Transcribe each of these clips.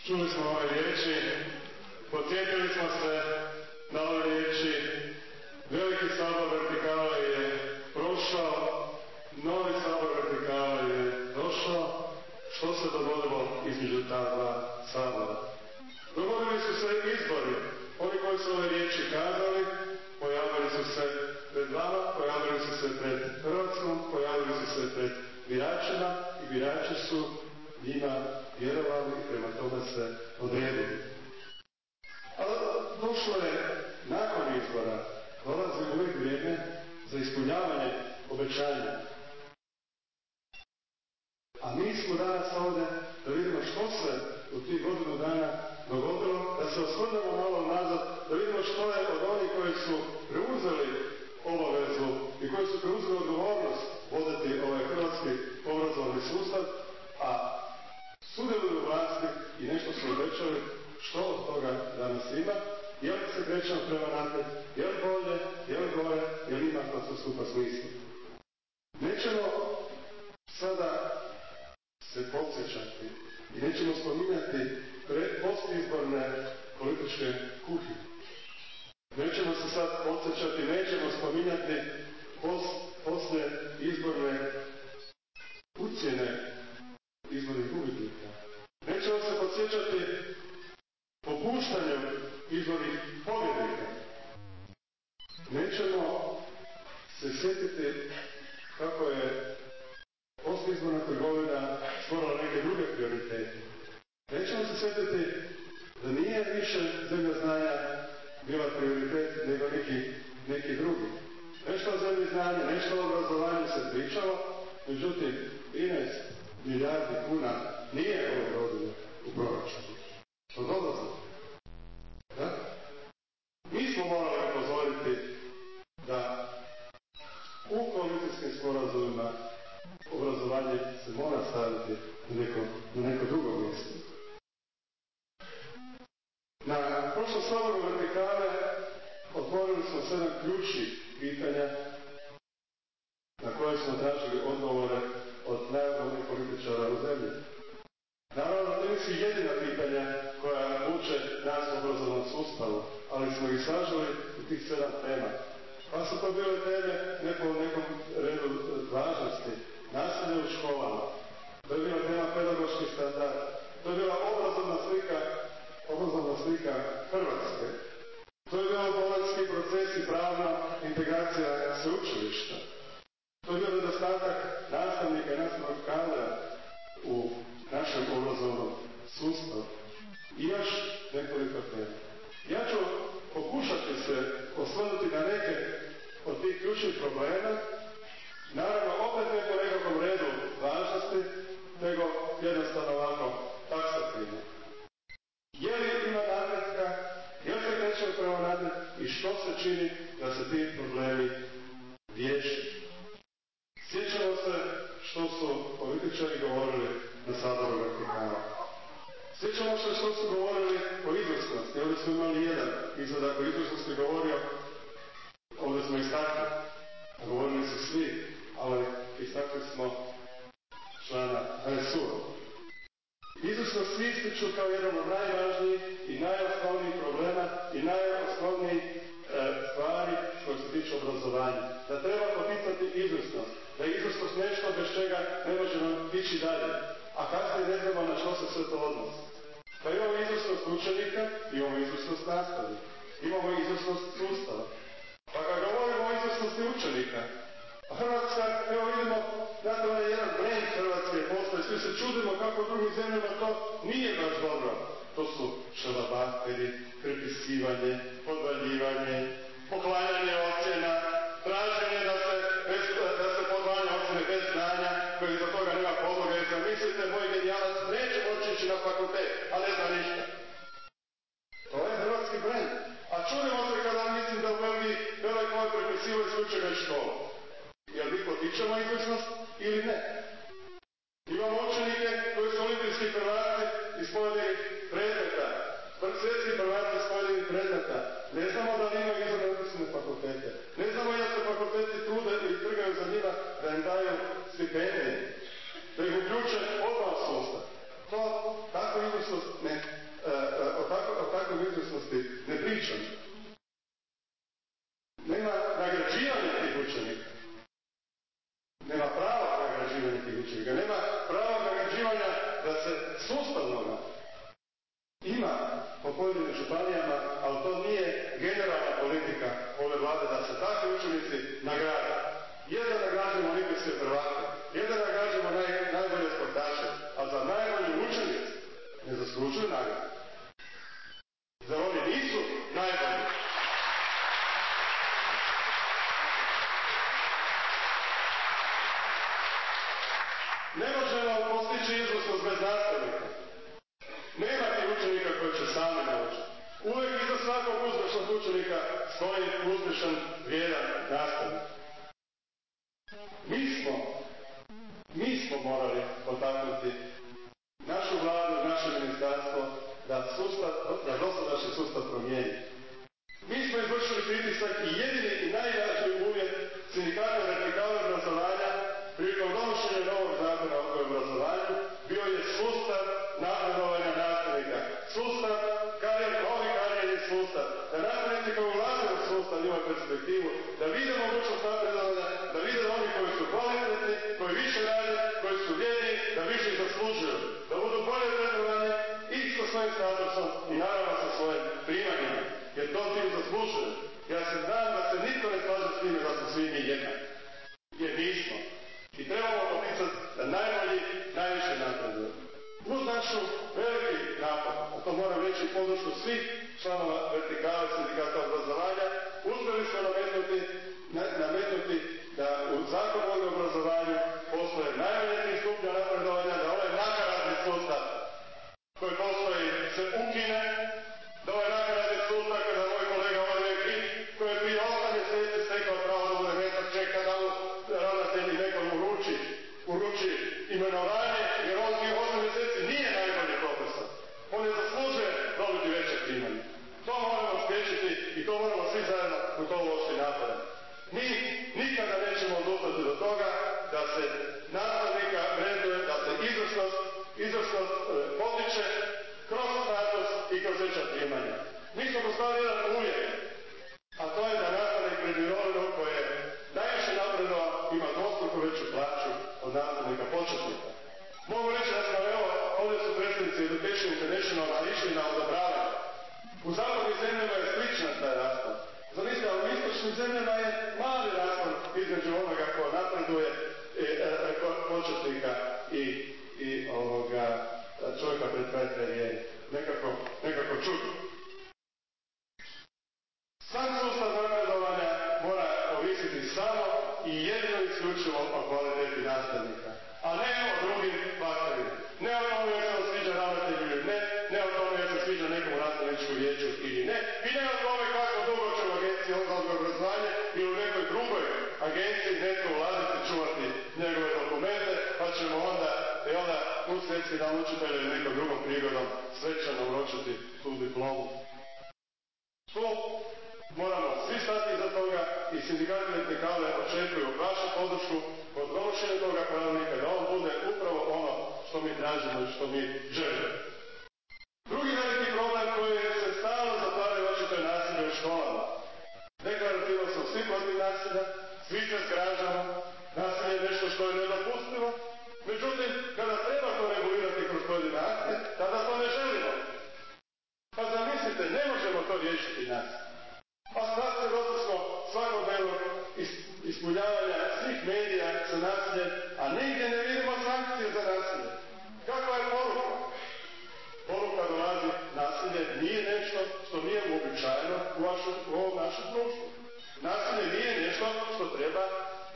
Čuli smo ove riječi, podsjetili smo se na ove riječi, veliki sabor vertikale je prošao, novi sabor vertikale je došao. Što se dogodilo između ta dva sabora? Dogodili su se izbori. Oni koji su ove riječi kazali, pojavili su se pred vama, pojavili su se pred Hrvatskom, pojavili su se pred biračima i birači su njima vjerovali i prema tome se odredili. Ali došlo je nakon izbora, dolazi uvijek vrijeme za ispunjavanje obećanja. A mi smo danas ovdje da vidimo što se u tih godinu dana dogodilo, da se osvrnemo malo nazad, da vidimo što je od onih koji su preuzeli obavezu i koji su preuzeli odgovornost voditi ovaj hrvatski obrazovni sustav, a sudjeluju u vlasti i nešto su obećali, što od toga danas ima, je li se krećemo prema naprijed, je li bolje, je li gore, je li ima to sve skupa smisla. Nećemo sada se podsjećati i nećemo spominjati postizborne političke kuhinje. Nećemo se sad podsjećati, nećemo spominjati poslije izborne ucjene izbornih gubitnika. Nećemo se podsjećati popuštanjem izbornih pobjednika. Nećemo se sjetiti kako je postizborna trgovina stvorila neke druge prioritete. Nećemo se sjetiti da nije više zemlja znanja bila prioritet nego neki drugi. Nešto o zemlji znanja, nešto o obrazovanju se pričalo, međutim 13 milijardi kuna nije ove godine u proračunu. To dobro znam. Da? Mi smo morali upozoriti da u koalicijskim sporazumima obrazovanje se mora staviti na neko drugo mjesto. Na prošlom saboru vertikale otvorili smo 7 ključnih pitanja na koje smo tražili odgovore od najodgovornijih političara u zemlji. Naravno, to nisu jedina pitanja koja muče nas u obrazovnom sustavu, ali smo ih saželi u tih 7 tema. Pa su to bile teme u nekom redu važnosti. Nasilje u školama, to je bila tema pedagoški standard, to je bila obrazovna slika Hrvatske, to je bio bolonjski proces i pravna integracija sveučilišta, to je bio nedostatak nastavnika i nastavnog kadra u našem obrazovnom sustavu i još nekoliko tema. Ja ću pokušati se osvrnuti na neke od tih ključnih problema. Naravno, opet ne po nekakvom redu važnosti, nego jednostavno ovako taksativno. Je li ima napretka, je li se krećemo prema naprijed i što se čini da se ti problemi riješi? Sjećamo se što su političari govorili na saboru vertikala. Sjećamo se što su govorili o izvrsnosti. Ovdje smo imali jedan izvadak o izvrsnosti govorio, ovdje smo istakli. Govorili su svi, ali istakli smo člana HSU-a. Izvrsnost svi ističu kao jedan od najvažnijih i najosnovnijih problema i najosnovnijih stvari koje se tiču obrazovanja. Da treba poticati izvrsnost, da je izvrsnost nešto bez čega ne možemo ići dalje, a kasnije ne znamo na što se sve to odnosi. Pa imamo izvrsnost učenika, imamo izvrsnost nastavnika, imamo izvrsnost sustava. Pa kad govorimo o izvrsnosti učenika, a Hrvatska, evo vidimo, dakle je jedan brand Hrvatske postoje, svi se čudimo kako u drugim zemljama to nije baš dobro. To su šalabahteri, prepisivanje, podvaljivanje, poklanjanje ocjena, traženje da se podvanja ocjene bez znanja, koji za toga nema podloga, jer sam mislite, moj genijalac neće moći ići na fakultet, a ne zna ništa. To je hrvatski brand. A čudimo se kada mislim da u Belgiji velikoj prepisivaju s učenja škola. Jel mi potičemo izvrsnost ili ne? Imamo učenike koji su olimpijski prvaci iz pojedinih predmeta, svjetski prvaci iz pojedinih predmeta. Ne znamo da li imaju izvorne upisane fakultete. Ne znamo da se fakulteti trude i trgaju za njima da im daju stipendije, da ih uključe odmah u sustav. To, takva izvrsnost ne. sustavnoga ima po pojedinim županijama, ali to nije generalna politika ove vlade da se takvi učenici nagrade. Jedan nagrađujemo olimpijske prvake, jedan nagrađujemo najbolje sportaše, a za najbolji učenici ne zaslužuju nagradu. Zar oni nisu najbolji? Ne možemo postići izvrsnost bez nastavnika. Nema ti učenika koji će sami naučiti. Uvijek iza svakog uspješnog učenika stoji uspješan, vrijedan nastavnik. Mi smo morali potaknuti našu vladu i naše ministarstvo da dosadašnji sustav promijeni. Mi smo izvršili pritisak i jedini i najvažniji uvjet sindikata vertikale obrazovanja prilikom donošenja novog zakona o odgoju i obrazovanju bio je sustav napredovanja nastavnika. Sustav, novi karijerni sustav. Da nastavnici koji ulaze u sustav imaju perspektivu, da vide mogućnost napredovanja, da vide da oni koji su kvalitetni, koji više rade, koji su vrijedni, da više zaslužuju. Da budu bolje vrednovani i sa svojim statusom i naravno sa svojim primanjima. Jer to tim zaslužuju. Ja se znam da se nitko ne slaže s time da smo svi mi jednaki. Jer nismo. I trebamo poticati da najbolji najviše napreduju. Uz našu veliki napad, a to moram reći podršku svih članova vertikale sindikata obrazovanja, uspjeli smo nametnuti da u zakonu o obrazovanju postoje najmanje 3 stupnja napredovanja, da ovaj nakaradni sustav koji postoji se ukine, da ovaj nakaradni sustav kada moj kolega Oleg Hit, koji je prije 8 mjeseci stekao pravo da bude mjesec čeka da mu ravnatelji nekom uruči imenovanje, jer on 8 mjeseci nije najbolji profesor. On ne zaslužuje dobiti veće primanje. To moramo spriječiti i to moramo svi zajedno u to uložiti napore. Mi nikada nećemo odustati do toga da se nastavnika vrednuje, da se izvrsnost potiče kroz status i kroz veća primanja. Mi smo postavili jedan uvjet, a to je da nastavnik pred mirovinom koje je najviše napredovao ima dvostruko veću plaću od nastavnika početnika. Mogu reći da smo, evo, ovdje su predstavnici Education Internationala išli na odobravanje. U zapadnim zemljama je slična taj raspon. Zamislite, a u istočnim zemljama je mali raspon između onoga ko napreduje početnika i čovjeka pred kraj karijere. Nekako čudno. Sam sustav napredovanja mora ovisiti samo i jedino isključivo o kvaliteti nastavnika, a ne o drugim faktorima. Ne o tome jer se sviđa ravnatelju ili ne o tome jer se sviđa nekom nastavničkom vijeću ili ne, i ne o tome kako dugo će u agenciji za obrazovanje ili u nekoj drugoj agenciji netko ulaziti čuvati njegove dokumente, pa ćemo onda u svjetski dan učitelja ili nekom drugom prigodom svečano uročiti tu diplomu. To moramo svi stati iza toga i sindikati vertikale očekuju vašu podršku kod donošenja toga pravilnika da on bude upravo ono što mi tražimo i što mi želimo. Drugi veliki problem koji se stalno zatvaraju očito je nasilje u školama. Deklarativno smo svi protiv nasilja, svi se zgražamo, nasilje je nešto što je nedopustivo, međutim, kada treba to regulirati kroz pojedine akte, tada to ne želimo. Pa zamislite, ne možemo to riješiti nas. A sad se smo svakodnevnog ispunjavanja svih medija sa nasiljem, a nigdje ne vidimo sankcije za nasilje. Kakva je poruka? Poruka dolazi, nasilje nije nešto što nije uobičajeno u ovom našem društvu. Nasilje nije nešto što treba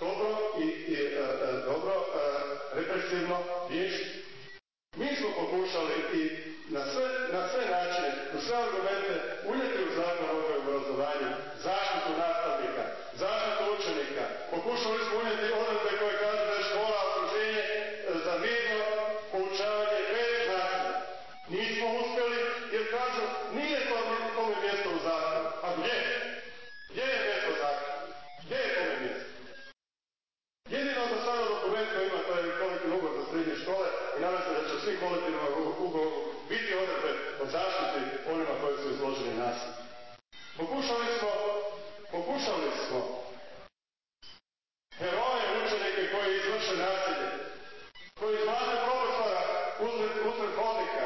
dobro represivno riješiti. Mi smo pokušali i na sve načine, u sve argumente unijeti u zakon o odgoju i obrazovanju zaštitu nastavnika, zaštitu učenika. Pokušali smo unijeti odredbe koje kažu da je škola okruženje za mirno poučavanje bez nasilja. Nismo uspjeli jer kažu nije to tome mjesto u zakonu. A gdje? Gdje je mjesto zakona? Gdje je tome mjesto? Jedino do sada dokument koji ima, to je kolektivni ugovor za srednje škole i nadam se da će svi kolektivni ugovoru biti odredbe o zaštiti onima koji su izloženi nasilju. Pokušali smo heroje učenike koji izvrše nasilje, koji izmlade profesora usred hodnika,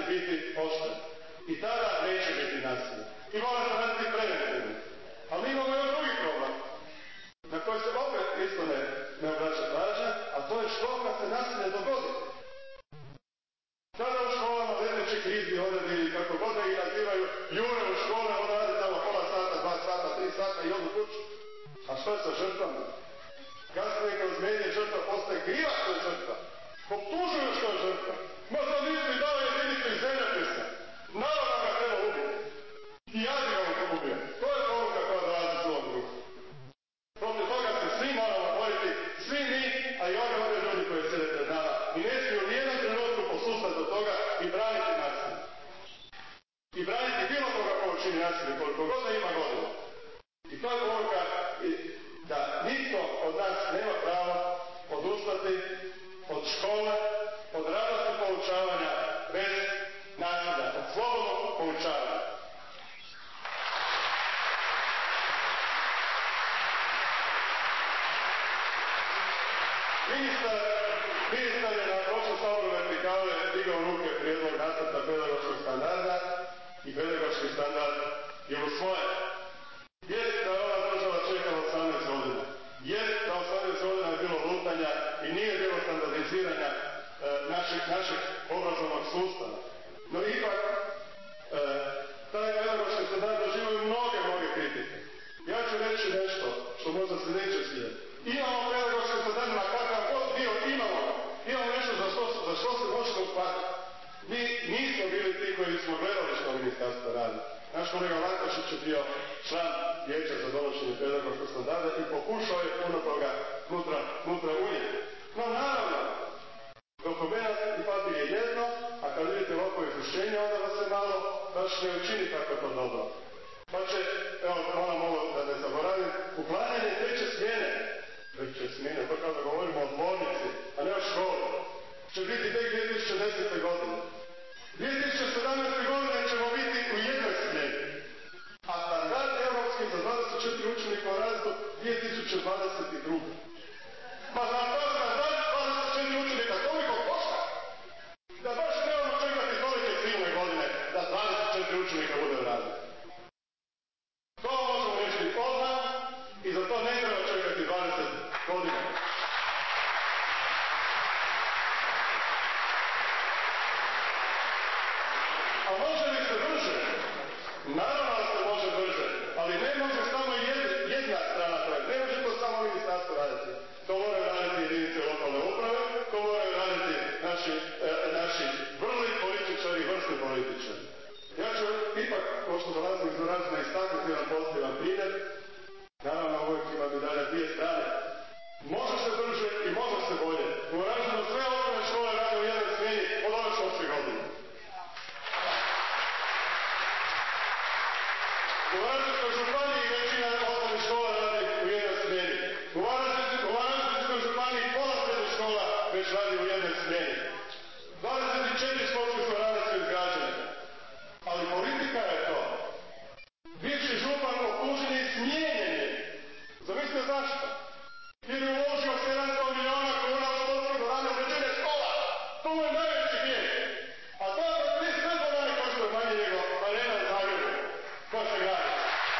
biti oštar. I tada neće biti nasilja. I mora se raditi preventivno. Ali mi imamo još drugi problem, na koji se opet isto ne obraća pažnja, a to je što kad se nasilje dogodi. Tada u školama leteći krizni odredi, kako god da ih nazivaju, jure u škole, on radi tamo pola sata, 2 sata, 3 sata i odu kuću. A što je sa žrtvama? Kasnije kroz medije žrtva postaje kriva što je žrtva. Optužuju što je žrtva. Ma za misli dao jedinicu iz zemljopisa. Naravno ga treba ubiti. I ja bi ga ubio. To je poruka koja dolazi iz ovog društva. Protiv toga se svi moramo boriti, svi mi, a i ove ljudi koji sjede pred nama. I ne smiju nijedan trenutku posustati od toga i braniti nasilje. I braniti bilo koga ko učini nasilje, koliko god da ima godina. I to je poruka da nitko od nas nema pravo odustati od škole, od radosti poučavanja bez nasilja, od slobodnog poučavanja. Ministar je na prošlom saboru vertikale digao ruke prijedlog nacrta pedagoškog standarda i pedagoški standard je usvojen. Jest da je ova država čekala 18 godina. Jest da 18 godina je bilo lutanja i nije bilo standardiziranja našeg obrazovnog sustava. No ipak, taj pedagoški standard doživaju mnoge kritike. Ja ću reći nešto što možda se neće svidjeti. Imamo pedagoški standard, ma kakav god bio, imamo nešto za što se možemo uhvatiti. Mi nismo bili ti koji smo gledali što ministarstvo radi. Naš kolega Lankašić je bio član vijeća za donošenje pedagoškog standarda i pokušao je puno toga nutra unijeti. No naravno, dokument i papir je jedno, a kad vidite ovako izvršenje, onda vas se malo baš ne učini kako to dobro. Pa će, evo, moram ovo da ne zaboravim, uklanjanje treće smjene, to kada govorimo o dvornici, a ne o školi, će biti tek 2010. godine. 2017. godine ćemo biti u jednoj smjeni, a standard evropski za 24 učenika u razredu 2022. Pa za to standard 24 učenika toliko košta, da baš trebamo čekati tolike silne godine da 24 učenika bude u razredu. To možemo reći odmah i za to ne treba čekati 20 godina. A može li se brže? Naravno da se može brže, ali ne može samo jedna strana projekta. Ne može to samo ministarstvo raditi. To moraju raditi jedinice lokalne uprave, to moraju raditi naši vrli političari, vrsni političari. Ja ću ipak, pošto dolazim iz Varaždina, istaknuti jedan pozitivan primjer. Naravno, uvijek ima medalja dvije strane. Može se brže i može se bolje. U Varaždinu sve osnovne škole rade u jednoj smjeni od ove školske godine. U Varaždinskoj županiji većina osnovnih škola radi u jednoj smjeni. U Varaždinskoj županiji pola srednjih škola već radi u jednoj smjeni. 24 školske dvorane su izgrađene. Ali politika je to. Bivši župan optužen je i smijenjen je. Zamislite zašto? Jer je uložio 700 miliona kuna u školske dvorane uređenja škola. To mu je najveći grijeh. A to je sve dvorane koštaju manje nego arena u Zagrebu. Ko se gradi?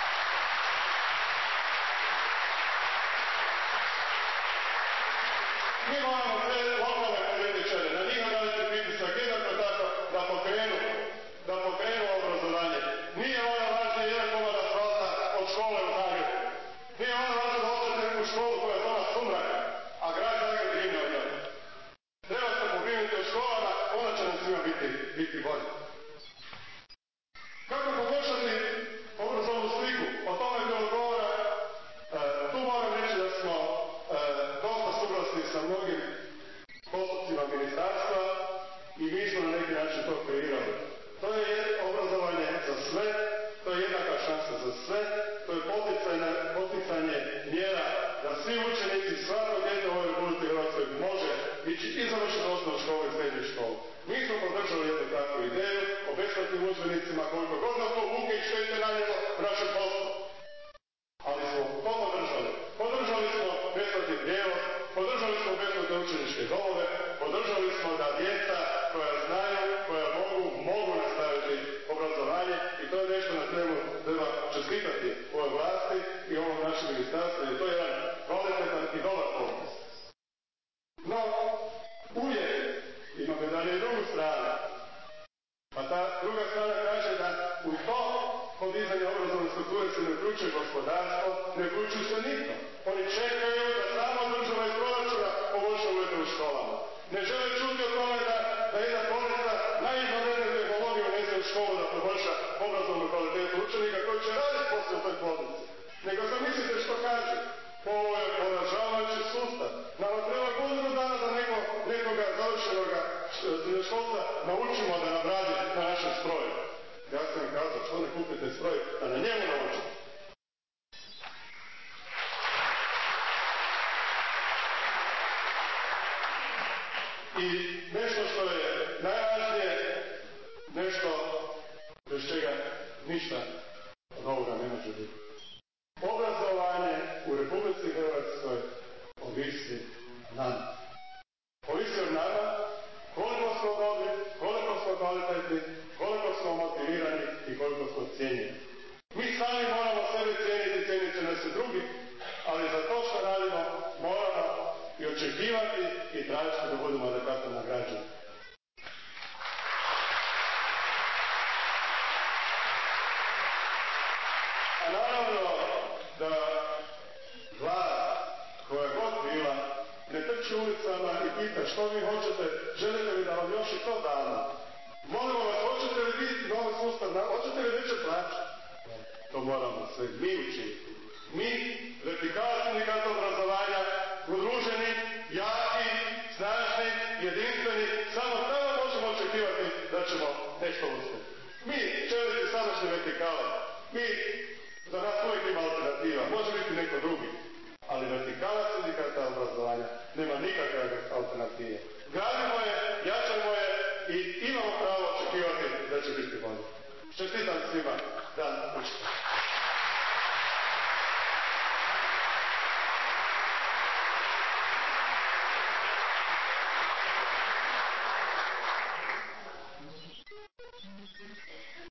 Mi moramo sve lokalne političare, na njih raditi pritisak, jednako tako da pokrenu obrazovanje. Nije ono važno jedan komad asfalta od škole u Zagrebu. Nije ono važno da odete u školu koja je zona sumraka, a grad Zagreb brine o njoj. Treba se pobrinuti o školama, onda će nam svima biti bolje. Kako poboljšati obrazovnu sliku? O tome je bilo govora. Tu moram reći da smo dosta suglasni sa mnogim postupcima ministarstva i mi smo na neki način to kreirali. To je obrazovanje za sve, to je jednaka šansa za sve, to je poticanje mjera da svi učenici, svako dijete u ovoj Republici Hrvatskoj može ići i završiti osnovnu školu i srednju školu. Mi smo podržali jednu takvu ideju o besplatnim udžbenicima, koliko god nam to muke i štete nanijelo u našem poslu. Ali smo to podržali. Podržali smo besplatni prijevoz, podržali smo besplatne učeničke domove, podržali smo da djeca koja znaju, koja mogu sastavi. To je jedan kvalitetan i dobar potez. No, uvijek ima medalje i drugu stranu. A ta druga strana kaže da u to podizanje obrazovne strukture se ne uključuje gospodarstvo, ne uključuje se niko. Oni čekaju da samo država iz proračuna poboljša uvjete u školama. Ne žele čuti o tome da jedna bolnica najizvanredniju tehnologiju unese u školu da poboljša obrazovnu kvalitetu učenika koji će raditi poslije u toj bolnici. Nego zamislite što kaže. Ovo je poražavajući sustav. Nama treba godinu dana da nekoga završenoga srednjoškolca naučimo da nam radi na našem stroju. Ja sam im kazao, što ne kupite stroj, da na njemu naučimo. I nešto što je najvažnije, nešto bez čega ništa od ovoga ne može biti. Obrazovanje u Republici Hrvatskoj ovisi nama. Ovisi od nama koliko smo dobri, koliko smo kvalitetni, koliko smo motivirani i koliko smo cijenjeni. Mi sami moramo sebe cijeniti, cijenit će nas i drugi, ali za to što radimo moramo i očekivati i tražiti da budemo adekvatno nagrađeni. A naravno da vlast koja god bila ne trči ulicama i pita što vi hoćete, želite li da vam još i to damo? Molimo vas, hoćete li biti novi sustav, hoćete li veće plaće? To moramo sve mi učiniti. Mi, vertikala sindikata obrazovanja, udruženi, jaki, snažni, jedinstveni, samo tada možemo očekivati da ćemo nešto uspjeti. Mi, čelnici sadašnje vertikale, mi, za nas uvijek ima alternativa, može biti neko drugi, ali vertikala sindikata obrazovanja nema nikakve alternative. Gradimo je, jačajmo je i imamo pravo očekivati da će biti bolje. Čestitam svima dan